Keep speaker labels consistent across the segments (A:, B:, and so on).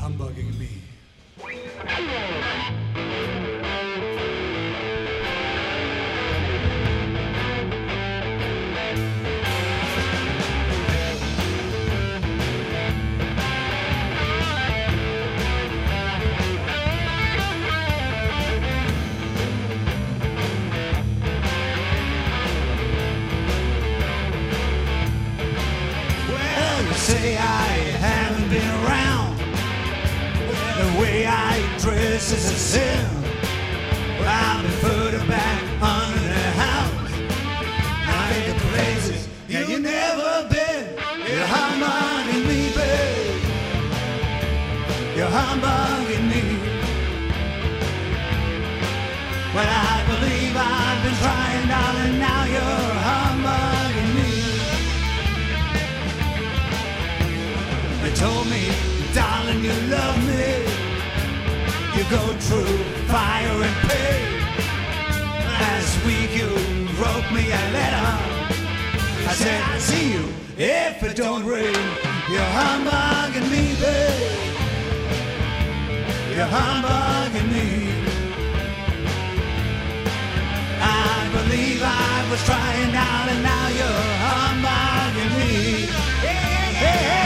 A: humbugging me. Say I haven't been around. The way I dress is a sin. I've been put back under the house. I hate the places you've never been. You're humbugging me, babe. You're humbugging me. Well, I believe I've been trying, darling. Now you're humbugging me. They told me, darling, you love me. You go through fire and pain. Last week you wrote me a letter. I said, I'll see you if it don't rain. You're humbugging me, babe. You're humbugging me. I believe I was trying out and now you're humbugging me. Hey, hey, hey.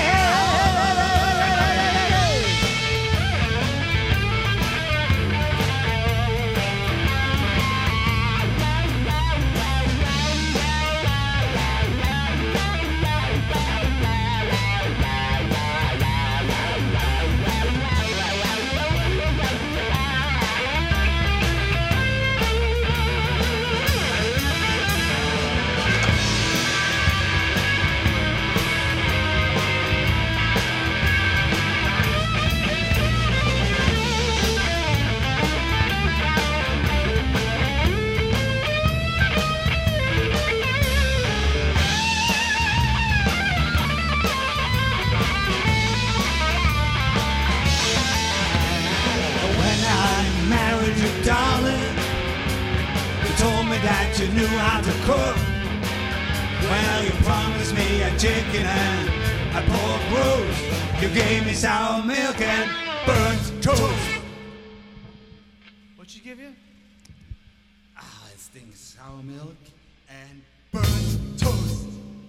A: That you knew how to cook. Well, you promised me a chicken and a pork roast. You gave me sour milk and burnt toast.
B: What'd she give you?
A: This thing's sour milk and burnt toast.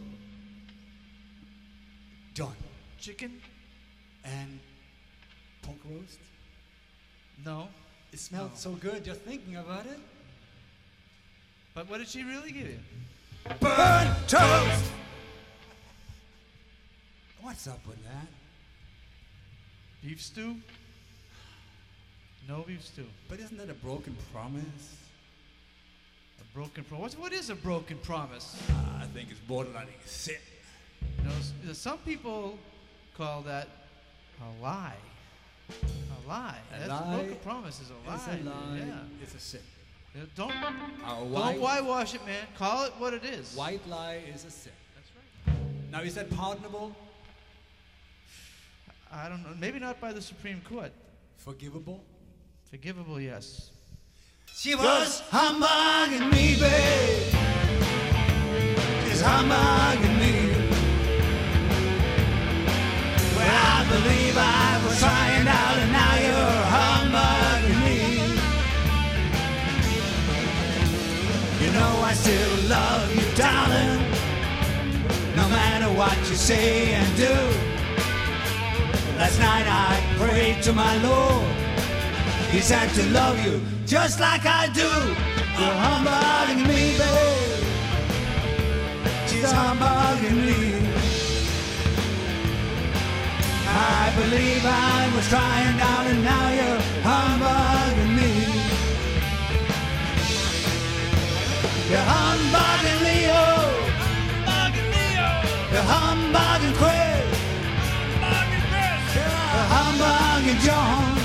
A: Done.
B: Chicken?
A: And pork roast?
B: No.
A: It smelled so good just thinking about it.
B: But what did she really give you?
A: Burnt toast! What's up with that?
B: Beef stew? No beef stew.
A: But isn't that a broken promise?
B: A broken promise? What is a broken promise?
A: I think it's borderline sin.
B: You know, some people call that a lie. A lie.
A: A
B: That's
A: lie.
B: A broken promise is a lie.
A: It's a lie.
B: Yeah.
A: It's a sin.
B: Don't
A: white,
B: whitewash it, man. Call it what it is.
A: White lie is a sin.
B: That's right.
A: Now, is that pardonable?
B: I don't know. Maybe not by the Supreme Court.
A: Forgivable?
B: Forgivable, yes.
A: She was humbugging me, babe. She's humbugging me. Well, I believe I was trying out and now you're humbugging me. You know I still love you, darling, no matter what you say and do. Last night I prayed to my Lord. He said to love you just like I do. You're humbugging me, babe. She's humbugging me. I believe I was trying out and now you're humbugging me. You're humbugging Leo.
B: Humbugging Leo.
A: You're humbugging Chris.
B: Humbugging Chris.
A: You're humbugging John.